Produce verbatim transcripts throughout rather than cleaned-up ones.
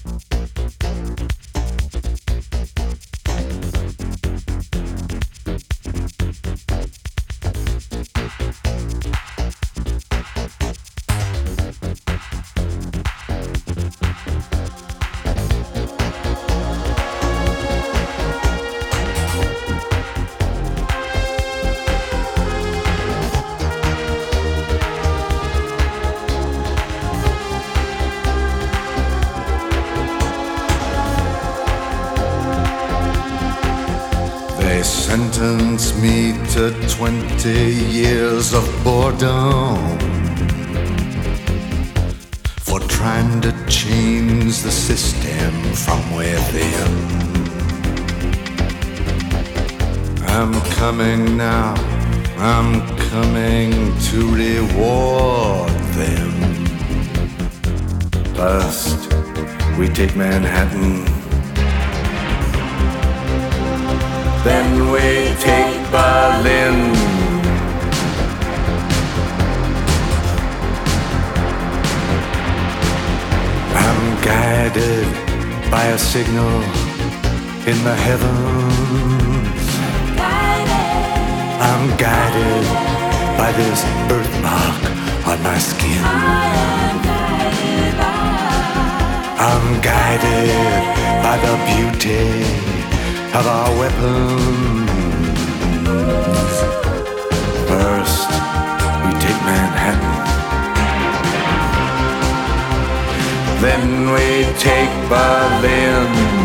Sentence me to twenty years of boredom for trying to change the system from within. I'm coming now, I'm coming to reward them. First, we take Manhattan. Then we take Berlin. I'm guided by a signal in the heavens. I'm guided by this birthmark on my skin. I'm guided by the beauty of our weapons. First, we take Manhattan. Then we take Berlin.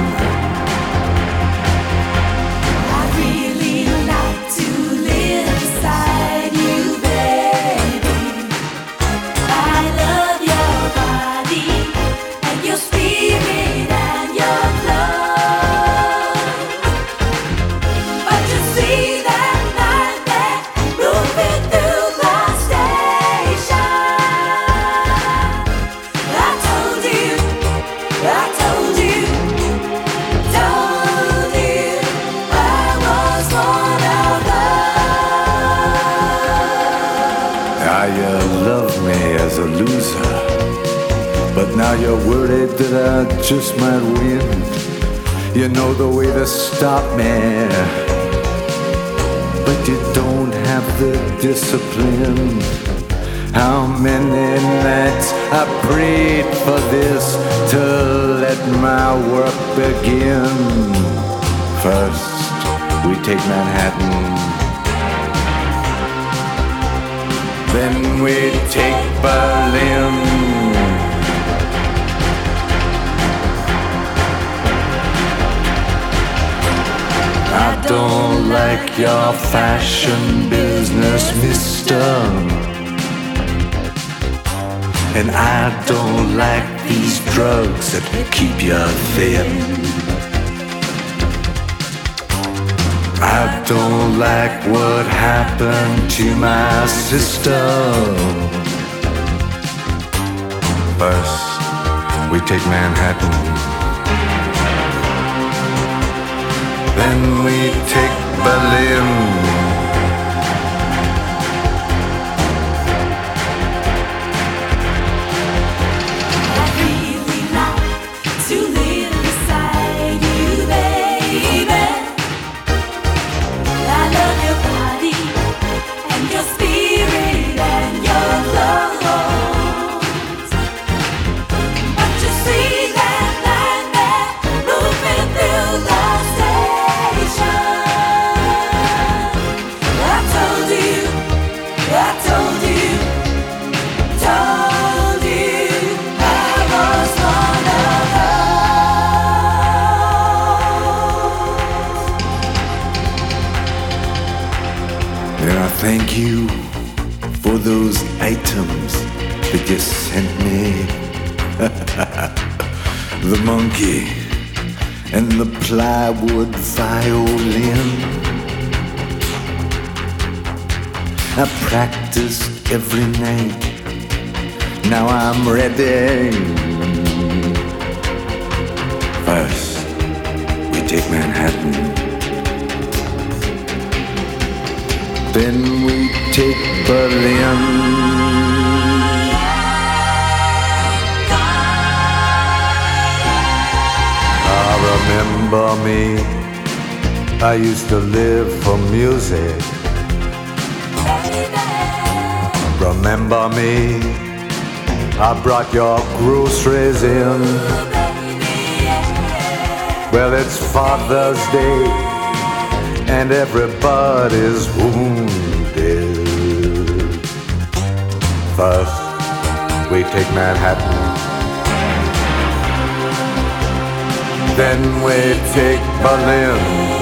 Now you're worried that I just might win. You know the way to stop me, but you don't have the discipline. How many nights I prayed for this to let my work begin. First, we take Manhattan. Then we take Berlin. I don't like your fashion business, mister. And I don't like these drugs that keep you thin. I don't like what happened to my sister. First, we take Manhattan. Then we take Berlin. Thank you for those items that you sent me. The monkey and the plywood violin. I practiced every night. Now I'm ready. First, we take Manhattan. Then we take Berlin. remember me? I used to live for music. Remember me? I brought your groceries in. Well, it's Father's Day and everybody's wounded. First, we take Manhattan. Then we take Berlin.